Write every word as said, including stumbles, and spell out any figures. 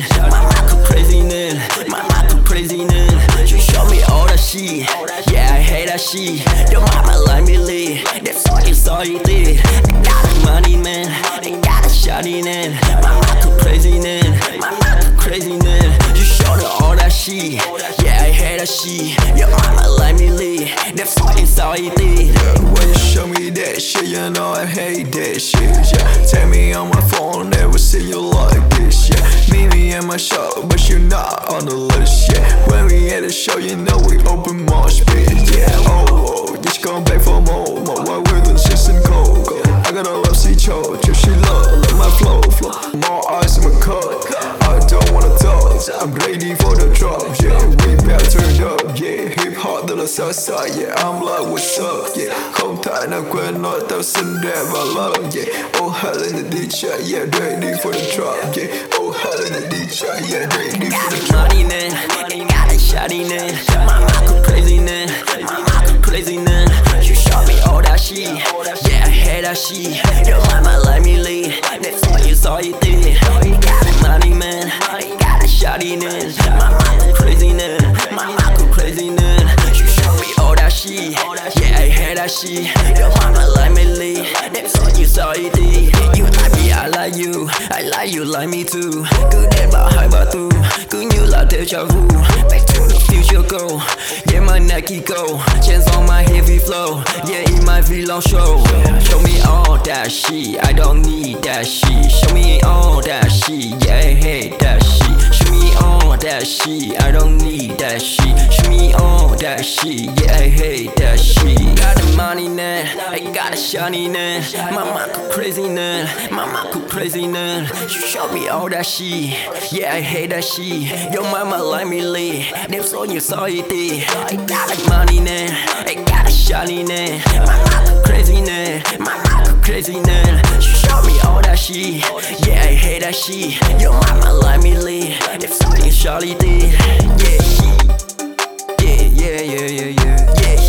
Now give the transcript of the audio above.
Mama go crazy 는 Mama go crazy 는 You show me all that shit Yeah I hate that shit Your mama like me lit That's all you saw you did I got the money man I got a shawty 는 Mama go crazy 는 Mama go crazy 는 You show me all that shit Yeah I hate that shit Your mama like me lit That's all you saw you did Yeah, when you show me that shit, you know I hate that shit. Yeah, take me on my phone, never seen you like this. Yeah, meet me at my show, but you not on the list. Yeah, when we at the show, you know we open more speed. Yeah, oh, oh, just come back for more, more. Why with the system cold? I got a love see choke, she love, love my flow, flow. More ice in my cup. I don't wanna talk, I'm ready for the drop. Yeah, we back turned up. Yeah, hip hop to the south side. Yeah, I'm like what's up. Yeah, không thể nào quên nỗi tao xinh đẹp và love. Yeah, oh Helen the đê gi. Yeah, ready for the drop. Yeah, oh Helen the đê gi. Yeah, ready for the drop. Money 는 got a shawty 는 Mama go crazy 는 Mama go crazy 는 You show me all that shit Yeah I hate that shit Your mama like me lit That's all you saw you did You got the money man I got a shawty 는 Mama go crazy 는 Mama go crazy 는 You show me all that shit Yeah I hate that shit Your mama like me lit That's all you saw you did You like me I like you I like you like me too Cứ đến bảo hai ba tu Cứ như là deja vu Back to the future go Yeah my Nike go Chains on my heavy flow Yeah in my vlog show Show me all that shit I don't need that shit Show me all that shit Yeah I hate that shit Show me all that shit I don't need that shit Show me all that shit Yeah I hate that shit Got the money 는 I got a shawty 는 Mama go crazy 는 Mama go crazy 는 You show me all that shit Yeah I hate that shit Your mama like me lit That's all you saw you did I got the money 는 I got a shawty 는 Mama go crazy 는 Mama go crazy 는 You show me all that shit Yeah I hate that shit Your mama like me lit That's all you saw you did Yeah, yeah, yeah, yeah, yeah, yeah, yeah.